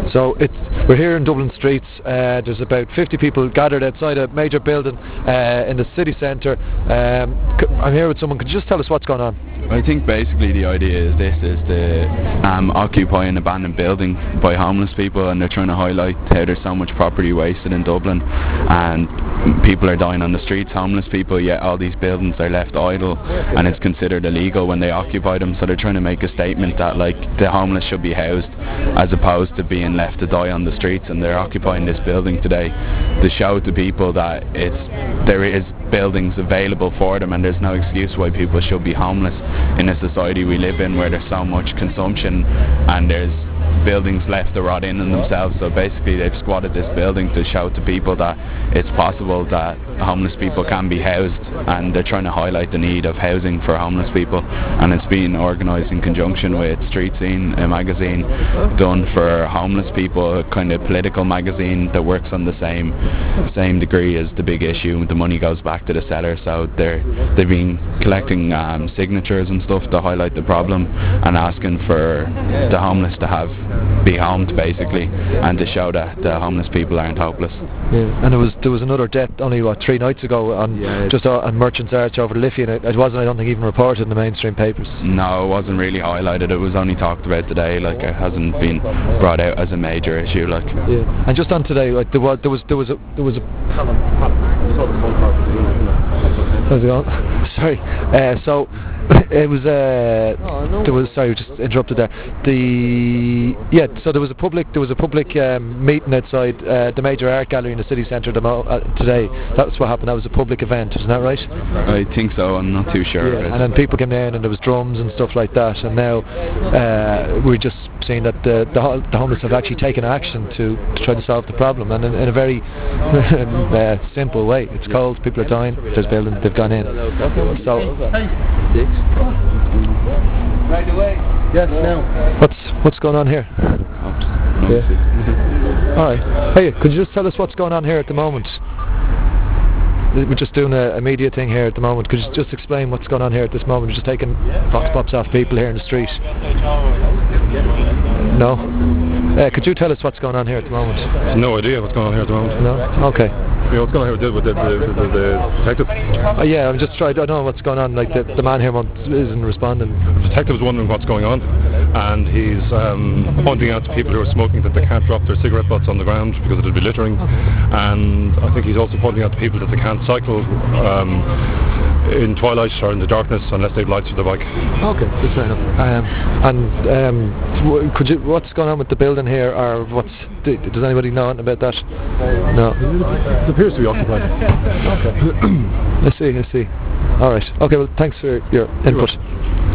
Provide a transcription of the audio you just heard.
So we're here in Dublin streets. There's about 50 people gathered outside a major building in the city centre. I'm here with someone. Could you just tell us what's going on? I think basically the idea is to occupy an abandoned building by homeless people, and they're trying to highlight how there's so much property wasted in Dublin and people are dying on the streets, homeless people, yet all these buildings are left idle and it's considered illegal when they occupy them. So they're trying to make a statement that like the homeless should be housed as opposed to being left to die on the streets, and they're occupying this building today to show to people that there is buildings available for them and there's no excuse why people should be homeless in a society we live in where there's so much consumption and there's buildings left to rot in themselves. So basically they've squatted this building to show to people that it's possible that homeless people can be housed, and they're trying to highlight the need of housing for homeless people, and it's been organised in conjunction with Street Scene, a magazine done for homeless people, a kind of political magazine that works on the same degree as The Big Issue. The money goes back to the seller, so they've been collecting signatures and stuff to highlight the problem and asking for the homeless to be homed basically, and to show that the homeless people aren't hopeless. Yeah. And there was another death only 3 nights ago on Merchants Arch over Liffey, and it wasn't, I don't think, even reported in the mainstream papers. No, it wasn't really highlighted. It was only talked about today. Like, it hasn't been brought out as a major issue. Like, yeah. And just on today, like there was a. How's it going? Sorry. So it was there was, sorry, just interrupted there. So there was a public meeting outside the major art gallery in the city centre today. That's what happened. That was a public event, isn't that right? I think so. I'm not too sure. Yeah. And then people came in and there was drums and stuff like that. And now we're just seeing that the homeless have actually taken action to try to solve the problem, and in a very simple way. It's cold. People are dying. There's buildings. They've gone in. So. Right away. Yes, now. What's going on here? Yeah. All right. Hey, could you just tell us what's going on here at the moment? We're just doing a media thing here at the moment. Could you just explain what's going on here at this moment? We're just taking vox pops off people here in the street. No? Could you tell us what's going on here at the moment? No idea what's going on here at the moment. No? Okay. Yeah, what's going on here with the detective? Yeah, I'm just trying. I don't know what's going on. Like the man here isn't responding. The detective's wondering what's going on, and he's pointing out to people who are smoking that they can't drop their cigarette butts on the ground because it'll be littering. And I think he's also pointing out to people that they can't cycle in twilight or in the darkness unless they've lights for their bike. Okay, that's fair enough. Could you? What's going on with the building here, or does anybody know anything about that? No. It appears to be occupied. Okay. I see. All right. Okay. Well, thanks for your input.